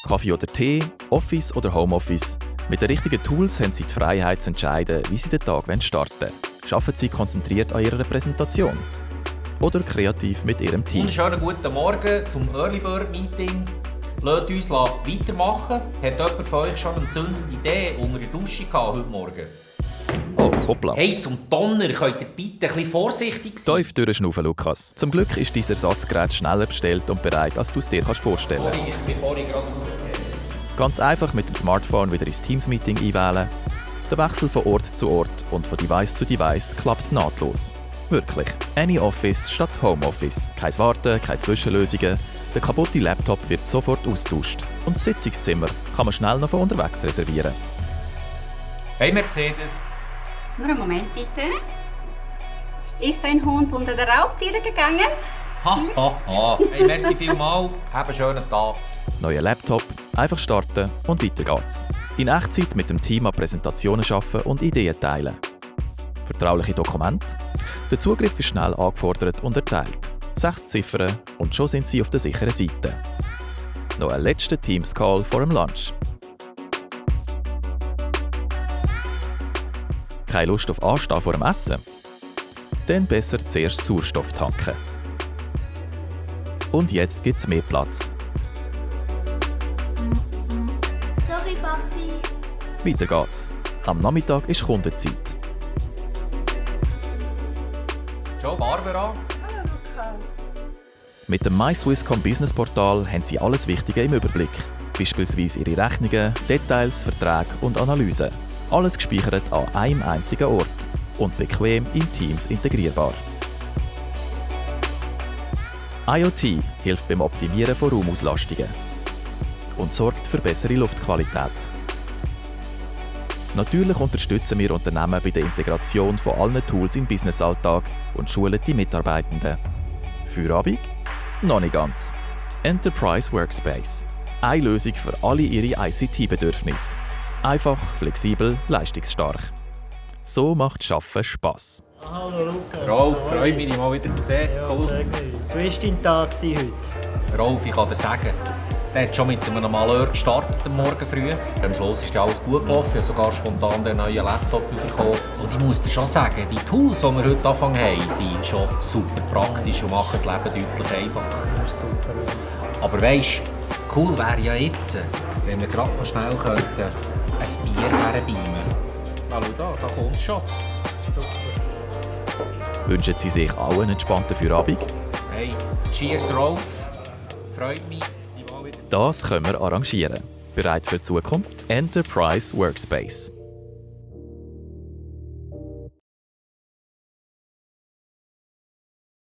Kaffee oder Tee, Office oder Homeoffice. Mit den richtigen Tools haben Sie die Freiheit zu entscheiden, wie Sie den Tag starten wollen. Arbeiten Sie konzentriert an Ihrer Präsentation? Oder kreativ mit Ihrem Team? Schönen guten Morgen zum Early Bird Meeting. Lasst uns weitermachen. Hat jemand von euch schon eine zündende Idee unter der Dusche gehabt heute Morgen? Oh, hoppla. Hey, zum Donner, könnt ihr bitte ein bisschen vorsichtig sein? Tief durchschnaufen, Lukas. Zum Glück ist dein Ersatzgerät schneller bestellt und bereit, als du es dir vorstellen kannst. Sorry, ich bin vorhin gerade rausgekommen. Ganz einfach mit dem Smartphone wieder ins Teams-Meeting einwählen. Der Wechsel von Ort zu Ort und von Device zu Device klappt nahtlos. Wirklich. AnyOffice statt Homeoffice. Kein Warten, keine Zwischenlösungen. Der kaputte Laptop wird sofort austauscht. Und das Sitzungszimmer kann man schnell noch von unterwegs reservieren. Hey Mercedes. Nur einen Moment bitte. Ist ein Hund unter der Raubtiere gegangen? Ha. Hey, merci vielmals. Hab einen schönen Tag. Neuer Laptop, einfach starten und weiter geht's. In Echtzeit mit dem Team an Präsentationen arbeiten und Ideen teilen. Vertrauliche Dokumente. Der Zugriff ist schnell angefordert und erteilt. 6 Ziffern und schon sind Sie auf der sicheren Seite. Noch ein letzter Teams-Call vor dem Lunch. Keine Lust auf Anstehen vor dem Essen? Dann besser zuerst Sauerstoff tanken. Und jetzt gibt's mehr Platz. Sorry, Papi. Weiter geht's. Am Nachmittag ist Kundenzeit. Ciao Barbara. Hallo Lukas. Mit dem MySwisscom Business Portal haben Sie alles Wichtige im Überblick. Beispielsweise Ihre Rechnungen, Details, Verträge und Analysen. Alles gespeichert an einem einzigen Ort und bequem in Teams integrierbar. IoT hilft beim Optimieren von Raumauslastungen und sorgt für bessere Luftqualität. Natürlich unterstützen wir Unternehmen bei der Integration von allen Tools im Businessalltag und schulen die Mitarbeitenden. Feierabend? Noch nicht ganz. Enterprise Workspace. Eine Lösung für alle Ihre ICT-Bedürfnisse. Einfach, flexibel, leistungsstark. So macht Arbeiten Spass. Hallo Lukas. Rolf, freut mich, dich mal wieder zu sehen. Ja, Cool. sehr gut. Wie war dein Tag heute? Rolf, ich kann dir sagen, der hat schon mit einem Malheur gestartet am Morgen früh. Am Schluss ist ja alles gut gelaufen. Ich habe sogar spontan den neuen Laptop bekommen. Und ich muss dir schon sagen, die Tools, die wir heute angefangen haben, sind schon super praktisch und machen das Leben deutlich einfacher. Das ist super. Aber weisst, cool wäre ja jetzt, wenn wir gerade noch schnell könnten ein Bier herbeamen. Hallo da kommt es schon. Wünschen Sie sich auch einen entspannten Feierabend? Hey, cheers Rolf. Freut mich, dich mal wieder zu sehen. Das können wir arrangieren. Bereit für die Zukunft? Enterprise Workspace.